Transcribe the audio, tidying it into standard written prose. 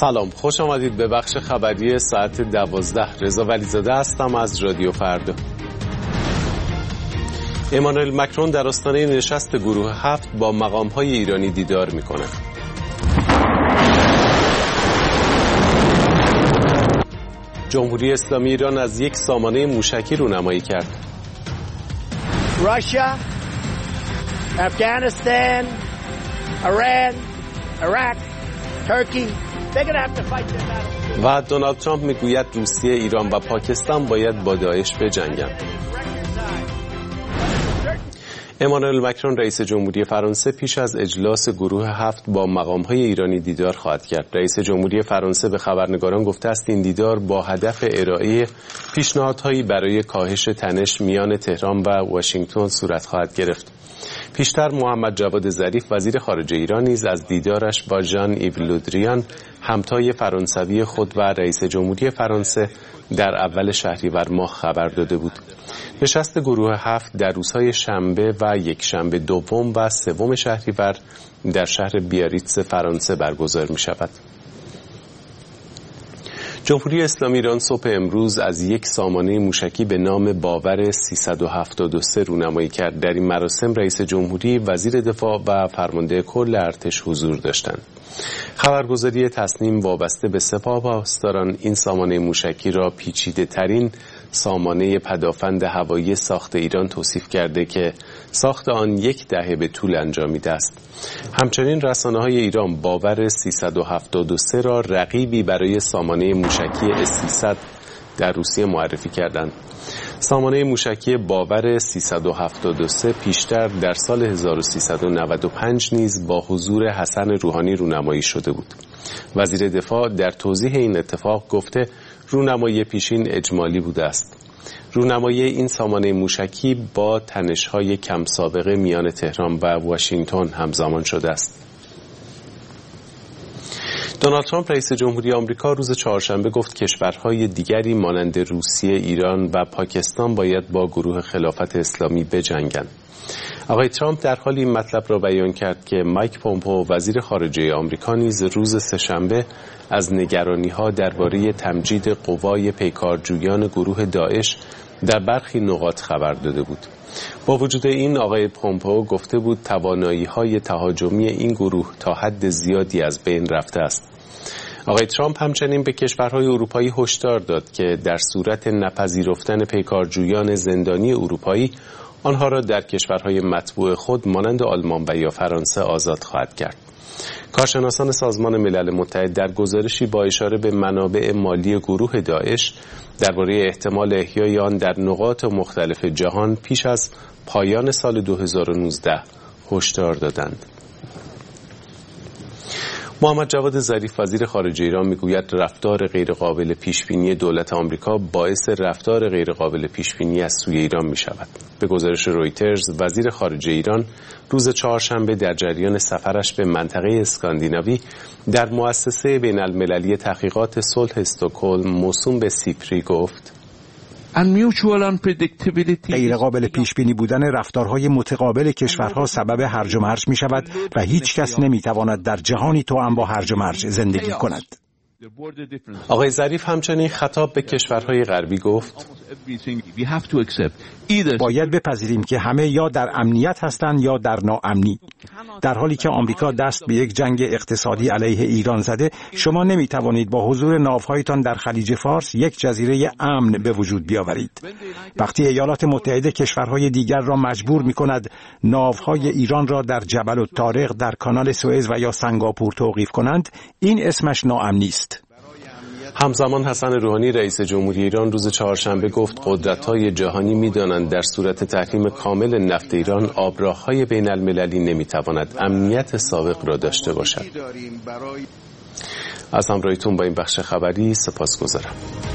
سلام، خوش آمدید به بخش خبری ساعت 12. رضا ولیزاده هستم از رادیو فردا. امانوئل مکرون در آستانه نشست گروه 7 با مقام‌های ایرانی دیدار می‌کند. جمهوری اسلامی ایران از یک سامانه موشکی رونمایی کرد. Russia, Afghanistan, Iran, Iraq, Turkey. و دونالد ترامپ میگوید روسیه، ایران و پاکستان باید با داعش بجنگند. امانوئل مکرون رئیس جمهوری فرانسه پیش از اجلاس گروه 7 با مقام‌های ایرانی دیدار خواهد کرد. رئیس جمهوری فرانسه به خبرنگاران گفته است این دیدار با هدف ارائه پیشنهادهایی برای کاهش تنش میان تهران و واشنگتن صورت خواهد گرفت. پیشتر محمد جواد ظریف وزیر خارجه ایران نیز از دیدارش با ژان ایو لودریان همتای فرانسوی خود و رئیس جمهوری فرانسه در اول شهریور ماه خبر داده بود. نشست گروه 7 در روزهای شنبه و یکشنبه دوم و سوم شهریور در شهر بیاریتز فرانسه برگزار می شود. جمهوری اسلامی ایران صبح امروز از یک سامانه موشکی به نام باور 373 رونمایی کرد. در این مراسم رئیس جمهوری، وزیر دفاع و فرمانده کل ارتش حضور داشتند. خبرگزاری تصنیم وابسته به سپاه پاسداران این سامانه موشکی را پیچیده ترین سامانه پدافند هوایی ساخت ایران توصیف کرده که ساخت آن 10 دهه به طول انجامیده است. همچنین رسانه‌های ایران باور 373 را رقیبی برای سامانه موشکی S-300 در روسیه معرفی کردند. سامانه موشکی باور 373 پیشتر در سال 1395 نیز با حضور حسن روحانی رونمایی شده بود. وزیر دفاع در توضیح این اتفاق گفته رونمایی پیشین اجمالی بوده است. رونمایی این سامانه موشکی با تنش‌های کم سابقه میان تهران و واشنگتن همزمان شده است. دونالد ترامپ رئیس جمهوری آمریکا روز چهارشنبه گفت کشورهای دیگری مانند روسیه، ایران و پاکستان باید با گروه خلافت اسلامی بجنگند. آقای ترامپ در حال این مطلب را بیان کرد که مایک پومپئو وزیر خارجه آمریکا نیز روز سه‌شنبه از نگرانی‌ها درباره تمجید قوای پیکارجویان گروه داعش در برخی نقاط خبر داده بود. با وجود این آقای پومپئو گفته بود توانایی‌های تهاجمی این گروه تا حد زیادی از بین رفته است. آقای ترامپ همچنین به کشورهای اروپایی هشدار داد که در صورت نپذیرفتن پیکارجویان زندانی اروپایی آنها را در کشورهای مطبوع خود مانند آلمان و یا فرانسه آزاد خواهد کرد. کارشناسان سازمان ملل متحد در گزارشی با اشاره به منابع مالی گروه داعش درباره احتمال احیای آن در نقاط مختلف جهان پیش از پایان سال 2019 هشدار دادند. محمد جواد ظریف وزیر خارجه ایران میگوید رفتار غیرقابل پیشبینی دولت آمریکا باعث رفتار غیرقابل پیشبینی از سوی ایران می شود. به گزارش رویترز وزیر خارجه ایران روز چهارشنبه در جریان سفرش به منطقه اسکاندیناوی در مؤسسه بین المللی تحقیقات صلح استکهلم موسوم به سیپری گفت غیرقابل پیش بینی بودن رفتارهای متقابل کشورها سبب هرج و مرج می شود و هیچ کس نمی تواند در جهانی توأم با هرج و مرج زندگی کند. آقای ظریف همچنین خطاب به کشورهای غربی گفت باید بپذیریم که همه یا در امنیت هستند یا در ناامنی. در حالی که آمریکا دست به یک جنگ اقتصادی علیه ایران زده، شما نمی توانید با حضور ناوهایتان در خلیج فارس یک جزیره امن به وجود بیاورید. وقتی ایالات متحده کشورهای دیگر را مجبور می کند ناوهای ایران را در جبل الطارق، در کانال سوئز و یا سنگاپور توقیف کنند، این اسمش ناامنی است. همزمان حسن روحانی رئیس جمهوری ایران روز چهارشنبه گفت قدرت‌های جهانی می‌دانند در صورت تحریم کامل نفت ایران آبراه‌های بین المللی نمی‌تواند امنیت سابق را داشته باشد. از همراهیتون با این بخش خبری سپاسگزارم.